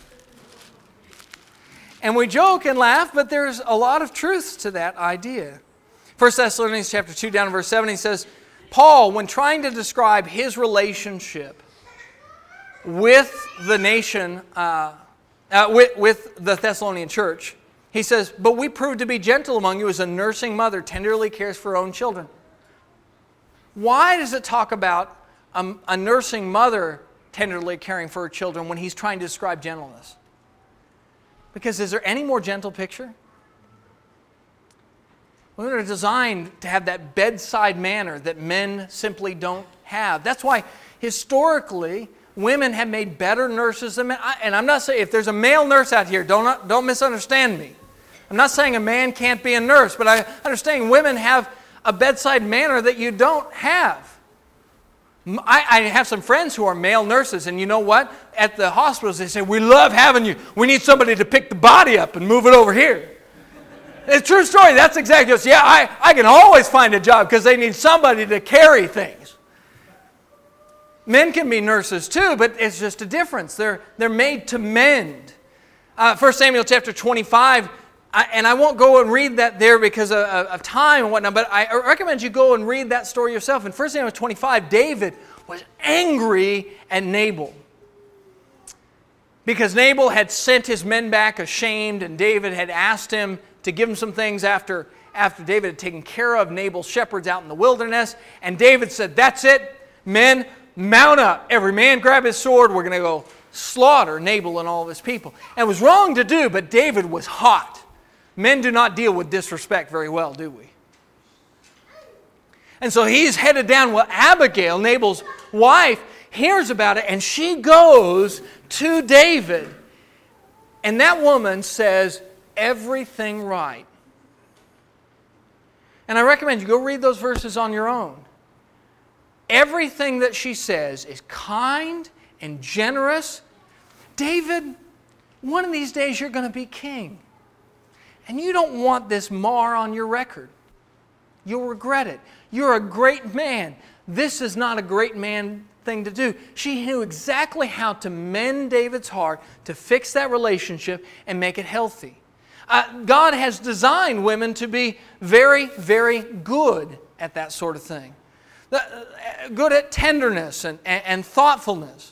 And we joke and laugh, but there's a lot of truth to that idea. 1 Thessalonians chapter 2, down in verse 7, he says, Paul, when trying to describe his relationship with the nation, with the Thessalonian church, he says, but we prove to be gentle among you as a nursing mother tenderly cares for her own children. Why does it talk about a nursing mother tenderly caring for her children when he's trying to describe gentleness? Because is there any more gentle picture? Women are designed to have that bedside manner that men simply don't have. That's why historically women have made better nurses than men. And I'm not saying, if there's a male nurse out here, don't misunderstand me. I'm not saying a man can't be a nurse, but I understand women have a bedside manner that you don't have. I have some friends who are male nurses, and you know what? At the hospitals, they say, we love having you. We need somebody to pick the body up and move it over here. It's a true story. That's exactly what. Yeah, I can always find a job because they need somebody to carry things. Men can be nurses too, but it's just a difference. They're made to mend. 1 Samuel chapter 25, and I won't go and read that there because of time and whatnot, but I recommend you go and read that story yourself. In 1 Samuel 25, David was angry at Nabal because Nabal had sent his men back ashamed, and David had asked him to give him some things after David had taken care of Nabal's shepherds out in the wilderness. And David said, "That's it, men, mount up. Every man grab his sword. We're going to go slaughter Nabal and all of his people." And it was wrong to do, but David was hot. Men do not deal with disrespect very well, do we? And so he's headed down. Well, Abigail, Nabal's wife, hears about it, and she goes to David. And that woman says everything right. And I recommend you go read those verses on your own. Everything that she says is kind and generous. David, one of these days you're going to be king. And you don't want this mar on your record. You'll regret it. You're a great man. This is not a great man thing to do. She knew exactly how to mend David's heart, to fix that relationship and make it healthy. God has designed women to be very, very good at that sort of thing. Good at tenderness and thoughtfulness.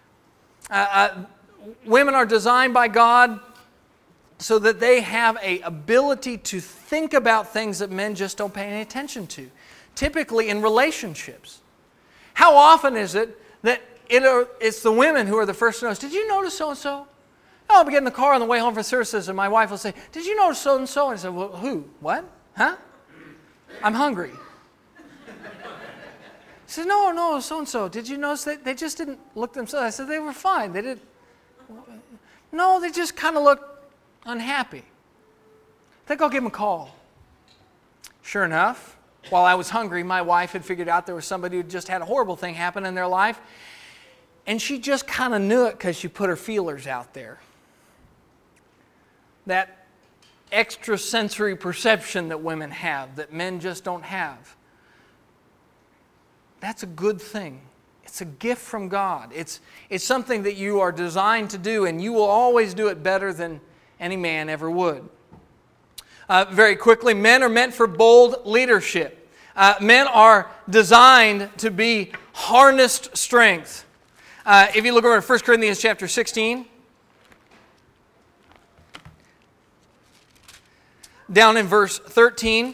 Women are designed by God so that they have an ability to think about things that men just don't pay any attention to, typically in relationships. How often is it that it's the women who are the first to notice? Did you notice so-and-so? Oh, I'll be getting in the car on the way home from services, and my wife will say, "Did you notice so-and-so?" And I said, "Well, who? What? Huh? I'm hungry." She said, No, so-and-so. Did you notice that they just didn't look themselves? I said, "They were fine. They didn't." "No, they just kind of looked unhappy. I think I'll give them a call." Sure enough, while I was hungry, my wife had figured out there was somebody who just had a horrible thing happen in their life. And she just kind of knew it because she put her feelers out there. That extrasensory perception that women have, that men just don't have. That's a good thing. It's a gift from God. It's something that you are designed to do, and you will always do it better than any man ever would. Very quickly, men are meant for bold leadership. Men are designed to be harnessed strength. If you look over at 1 Corinthians chapter 16, down in verse 13,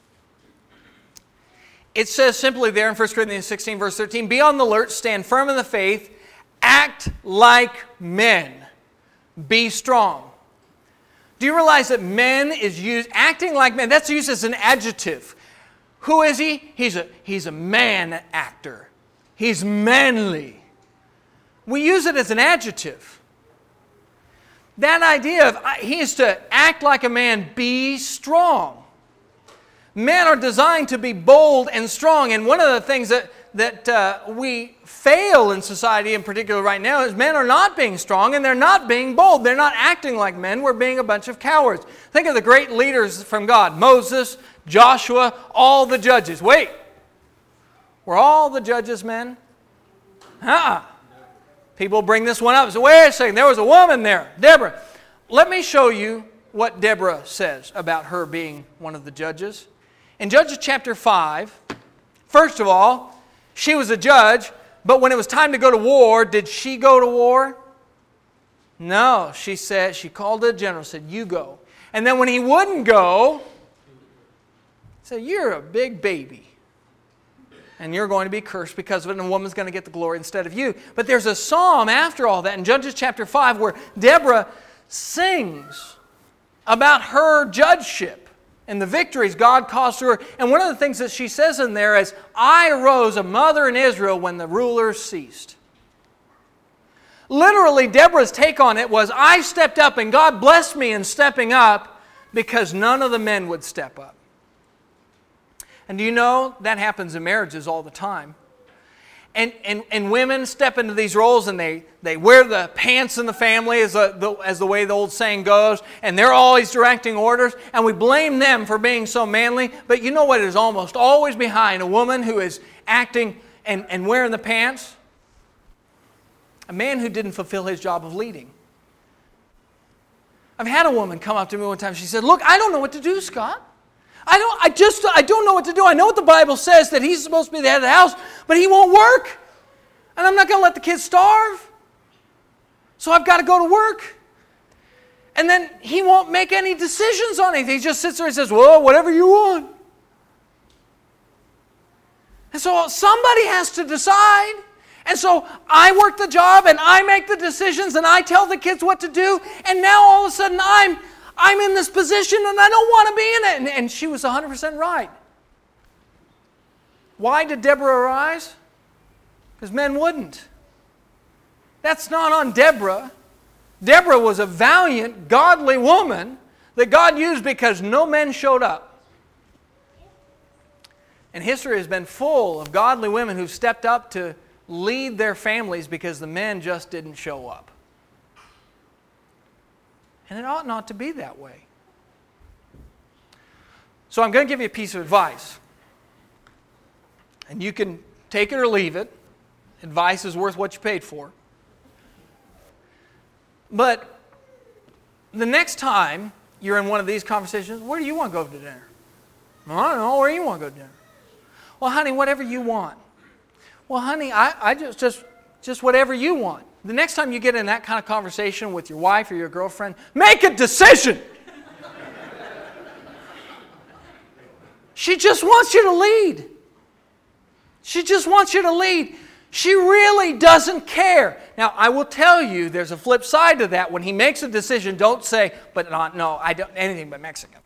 it says simply there in 1 Corinthians 16, verse 13, "Be on the alert, stand firm in the faith, act like men, be strong." Do you realize that men is used, acting like men, that's used as an adjective. Who is he? He's a man actor. He's manly. We use it as an adjective. That idea of he is to act like a man, be strong. Men are designed to be bold and strong. And one of the things that we fail in society in particular right now is men are not being strong and they're not being bold. They're not acting like men. We're being a bunch of cowards. Think of the great leaders from God. Moses, Joshua, all the judges. Wait. Were all the judges men? People bring this one up and say, "Wait a second, there was a woman there, Deborah." Let me show you what Deborah says about her being one of the judges. In Judges chapter 5, first of all, she was a judge, but when it was time to go to war, did she go to war? No, she called the general and said, "You go." And then when he wouldn't go, said, "You're a big baby. And you're going to be cursed because of it, and a woman's going to get the glory instead of you." But there's a psalm after all that in Judges chapter 5 where Deborah sings about her judgeship and the victories God caused to her. And one of the things that she says in there is, "I arose a mother in Israel when the rulers ceased." Literally, Deborah's take on it was, I stepped up and God blessed me in stepping up because none of the men would step up. And do you know that happens in marriages all the time? And women step into these roles and they wear the pants in the family as the way the old saying goes, and they're always directing orders, and we blame them for being so manly. But you know what is almost always behind a woman who is acting and wearing the pants? A man who didn't fulfill his job of leading. I've had a woman come up to me one time. She said, "Look, I don't know what to do, Scott. I don't know what to do. I know what the Bible says, that he's supposed to be the head of the house, but he won't work. And I'm not going to let the kids starve." So I've got to go to work. And then he won't make any decisions on anything. He just sits there and says, well, whatever you want. And so somebody has to decide. And so I work the job and I make the decisions and I tell the kids what to do. And now all of a sudden I'm in this position and I don't want to be in it. And she was 100% right. Why did Deborah arise? Because men wouldn't. That's not on Deborah. Deborah was a valiant, godly woman that God used because no men showed up. And history has been full of godly women who stepped up to lead their families because the men just didn't show up. And it ought not to be that way. So I'm going to give you a piece of advice. And you can take it or leave it. Advice is worth what you paid for. But the next time you're in one of these conversations, where do you want to go to dinner? Well, I don't know. Where do you want to go to dinner? Well, honey, whatever you want. Well, honey, I just whatever you want. The next time you get in that kind of conversation with your wife or your girlfriend, make a decision. She just wants you to lead. She just wants you to lead. She really doesn't care. Now, I will tell you, there's a flip side to that. When he makes a decision, don't say, but no, I don't, anything but Mexican.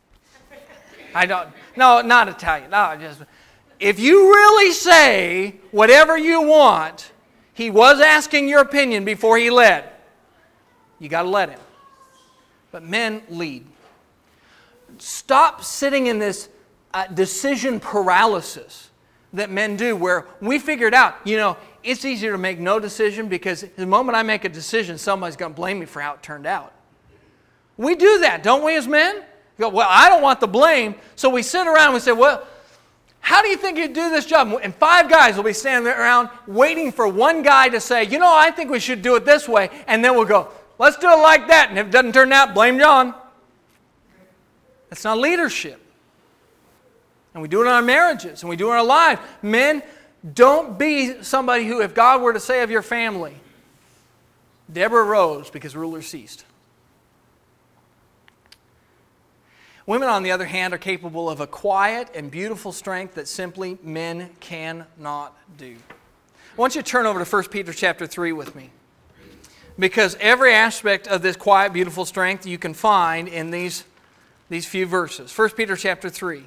Not Italian. No, if you really say whatever you want, he was asking your opinion before he led. You got to let him. But men lead. Stop sitting in this decision paralysis that men do, where we figured out, it's easier to make no decision because the moment I make a decision, somebody's going to blame me for how it turned out. We do that, don't we, as men? We go, well, I don't want the blame, so we sit around and we say, well, how do you think you'd do this job? And 5 guys will be standing around waiting for one guy to say, I think we should do it this way, and then we'll go, let's do it like that, and if it doesn't turn out, blame John. That's not leadership. And we do it in our marriages, and we do it in our lives. Men, don't be somebody who, if God were to say of your family, Deborah rose because rulers ceased. Women, on the other hand, are capable of a quiet and beautiful strength that simply men cannot do. I want you to turn over to 1 Peter chapter 3 with me. Because every aspect of this quiet, beautiful strength you can find in these few verses. 1 Peter chapter 3.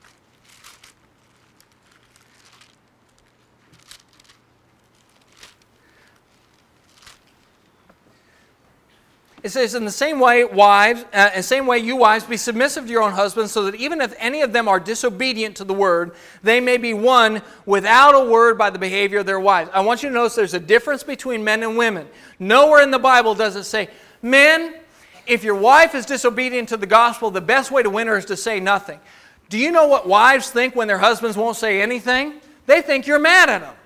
It says, in the same way, you wives, be submissive to your own husbands, so that even if any of them are disobedient to the word, they may be won without a word by the behavior of their wives. I want you to notice there's a difference between men and women. Nowhere in the Bible does it say, men, if your wife is disobedient to the gospel, the best way to win her is to say nothing. Do you know what wives think when their husbands won't say anything? They think you're mad at them.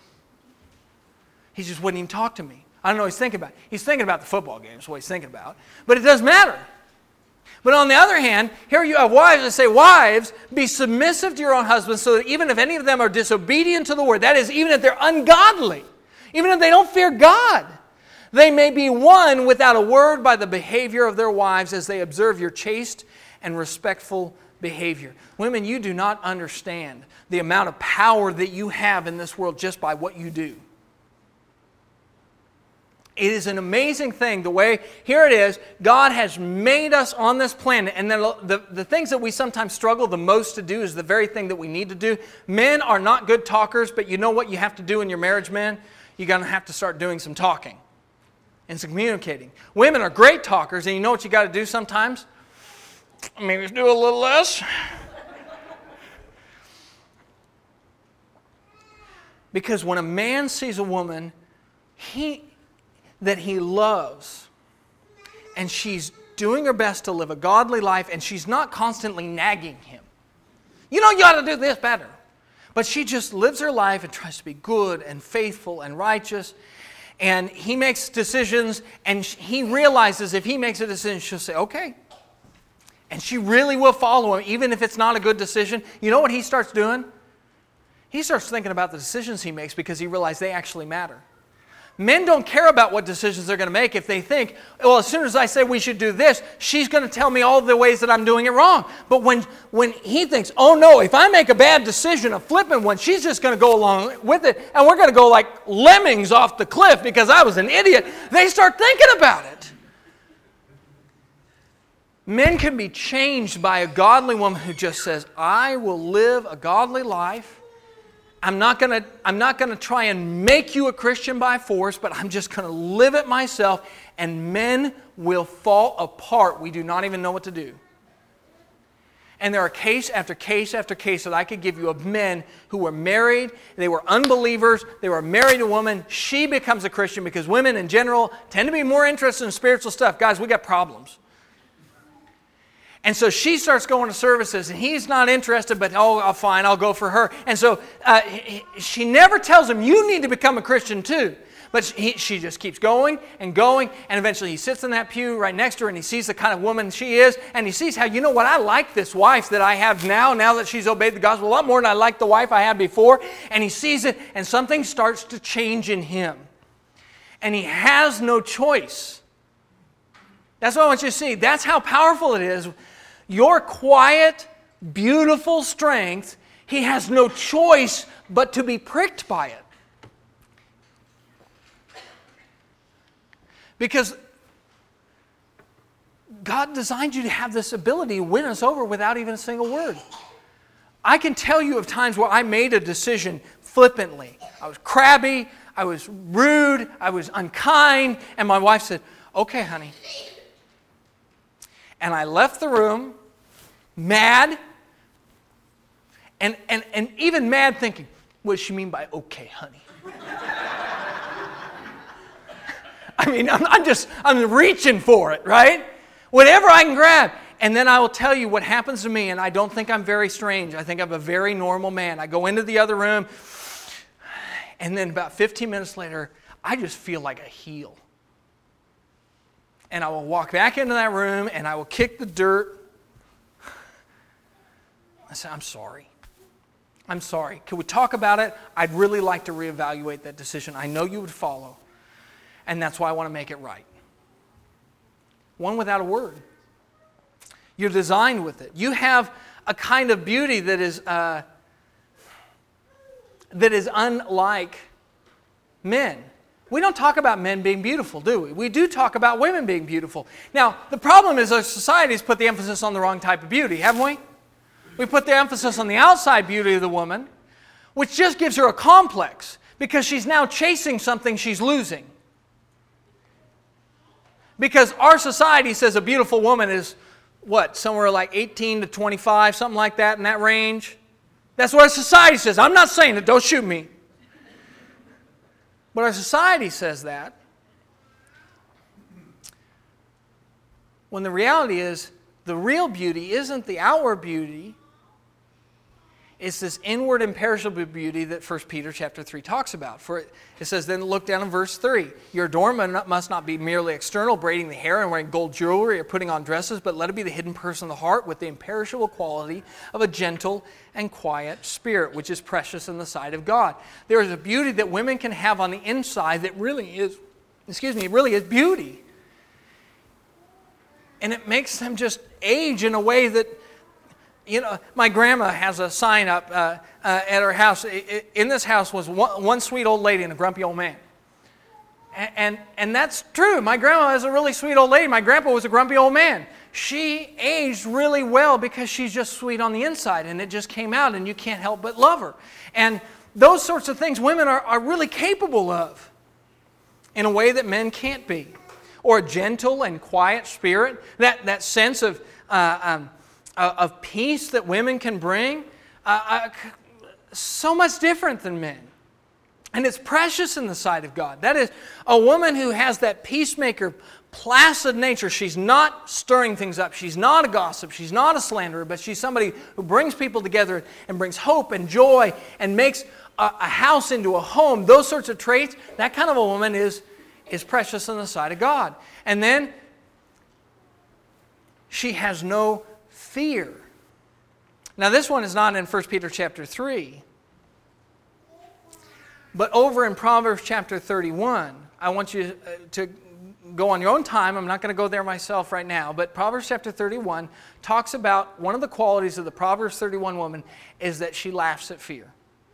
He just wouldn't even talk to me. I don't know what he's thinking about. He's thinking about the football game. That's what he's thinking about. But it doesn't matter. But on the other hand, here you have wives that say, wives, be submissive to your own husbands, so that even if any of them are disobedient to the word, that is, even if they're ungodly, even if they don't fear God, they may be won without a word by the behavior of their wives as they observe your chaste and respectful behavior. Women, you do not understand the amount of power that you have in this world just by what you do. It is an amazing thing the way, here it is, God has made us on this planet, and then the things that we sometimes struggle the most to do is the very thing that we need to do. Men are not good talkers, but you know what you have to do in your marriage, man? You're going to have to start doing some talking and some communicating. Women are great talkers, and you know what you got to do sometimes? Maybe do a little less. Because when a man sees a woman, that he loves, and she's doing her best to live a godly life, and she's not constantly nagging him. You ought to do this better. But she just lives her life and tries to be good and faithful and righteous, and he makes decisions, and he realizes if he makes a decision, she'll say, okay. And she really will follow him, even if it's not a good decision. You know what he starts doing? He starts thinking about the decisions he makes because he realizes they actually matter. Men don't care about what decisions they're going to make if they think, well, as soon as I say we should do this, she's going to tell me all the ways that I'm doing it wrong. But when he thinks, oh no, if I make a bad decision, a flippant one, she's just going to go along with it, and we're going to go like lemmings off the cliff because I was an idiot, they start thinking about it. Men can be changed by a godly woman who just says, I will live a godly life. I'm not going to try and make you a Christian by force, but I'm just going to live it myself, and men will fall apart. We do not even know what to do. And there are case after case after case that I could give you of men who were married, they were unbelievers, they were married to a woman, she becomes a Christian because women in general tend to be more interested in spiritual stuff. Guys, we got problems. And so she starts going to services, and he's not interested, but fine, I'll go for her. And so she never tells him, you need to become a Christian too. But she just keeps going, and eventually he sits in that pew right next to her, and he sees the kind of woman she is, and he sees how, you know what, I like this wife that I have now that she's obeyed the gospel a lot more than I liked the wife I had before. And he sees it, and something starts to change in him. And he has no choice. That's what I want you to see. That's how powerful it is. Your quiet, beautiful strength, he has no choice but to be pricked by it. Because God designed you to have this ability to win us over without even a single word. I can tell you of times where I made a decision flippantly. I was crabby, I was rude, I was unkind, and my wife said, okay, honey. And I left the room mad, and even mad thinking, what does she mean by okay, honey? I mean, I'm reaching for it, right? Whatever I can grab. And then I will tell you what happens to me, and I don't think I'm very strange. I think I'm a very normal man. I go into the other room, and then about 15 minutes later, I just feel like a heel. And I will walk back into that room, and I will kick the dirt. I say, I'm sorry. I'm sorry. Can we talk about it? I'd really like to reevaluate that decision. I know you would follow. And that's why I want to make it right. One without a word. You're designed with it. You have a kind of beauty that is unlike men. We don't talk about men being beautiful, do we? We do talk about women being beautiful. Now, the problem is our society's put the emphasis on the wrong type of beauty, haven't we? We put the emphasis on the outside beauty of the woman, which just gives her a complex because she's now chasing something she's losing. Because our society says a beautiful woman is, what, somewhere like 18 to 25, something like that in that range? That's what our society says. I'm not saying it, don't shoot me. But our society says that. When the reality is, the real beauty isn't the outward beauty. It's this inward imperishable beauty that 1 Peter chapter 3 talks about. For it says, then look down in verse 3. Your adornment must not be merely external, braiding the hair and wearing gold jewelry or putting on dresses, but let it be the hidden person of the heart with the imperishable quality of a gentle and quiet spirit, which is precious in the sight of God. There is a beauty that women can have on the inside that really is beauty. And it makes them just age in a way that, you know, my grandma has a sign up at her house. In this house was one sweet old lady and a grumpy old man. And that's true. My grandma is a really sweet old lady. My grandpa was a grumpy old man. She aged really well because she's just sweet on the inside, and it just came out, and you can't help but love her. And those sorts of things women are really capable of in a way that men can't be. Or a gentle and quiet spirit, that sense of peace that women can bring, so much different than men. And it's precious in the sight of God. That is, a woman who has that peacemaker, placid nature. She's not stirring things up. She's not a gossip. She's not a slanderer, but she's somebody who brings people together and brings hope and joy and makes a house into a home. Those sorts of traits, that kind of a woman is precious in the sight of God. And then she has no fear. Now this one is not in 1 Peter chapter 3. But over in Proverbs chapter 31, I want you to go on your own time. I'm not going to go there myself right now. But Proverbs chapter 31 talks about one of the qualities of the Proverbs 31 woman is that she laughs at fear.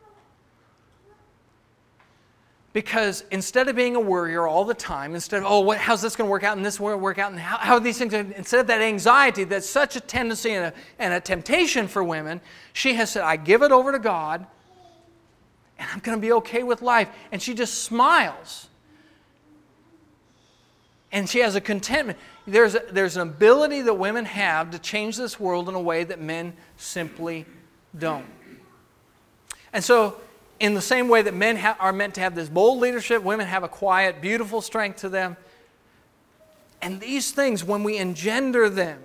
Because instead of being a worrier all the time, instead of, how's this going to work out and this won't work out, and how are these things, instead of that anxiety that's such a tendency and a temptation for women, she has said, I give it over to God, and I'm going to be okay with life. And she just smiles. And she has a contentment. There's an ability that women have to change this world in a way that men simply don't. And so, in the same way that men are meant to have this bold leadership, women have a quiet, beautiful strength to them. And these things, when we engender them,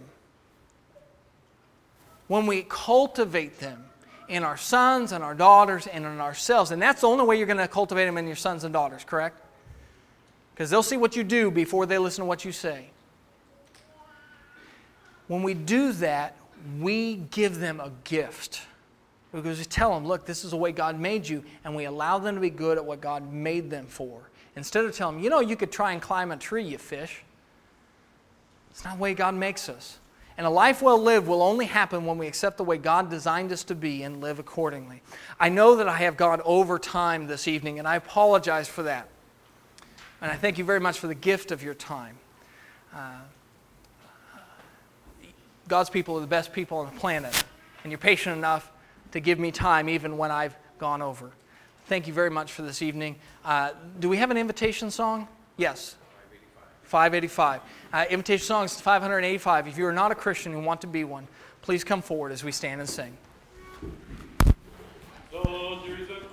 when we cultivate them in our sons and our daughters and in ourselves, and that's the only way you're going to cultivate them in your sons and daughters, correct? Because they'll see what you do before they listen to what you say. When we do that, we give them a gift. Because we tell them, look, this is the way God made you, and we allow them to be good at what God made them for. Instead of telling them, you could try and climb a tree, you fish. It's not the way God makes us. And a life well lived will only happen when we accept the way God designed us to be and live accordingly. I know that I have gone over time this evening, and I apologize for that. And I thank you very much for the gift of your time. God's people are the best people on the planet, and you're patient enough to give me time even when I've gone over. Thank you very much for this evening. Do we have an invitation song? Yes. 585. Invitation song is 585. If you are not a Christian and want to be one, please come forward as we stand and sing.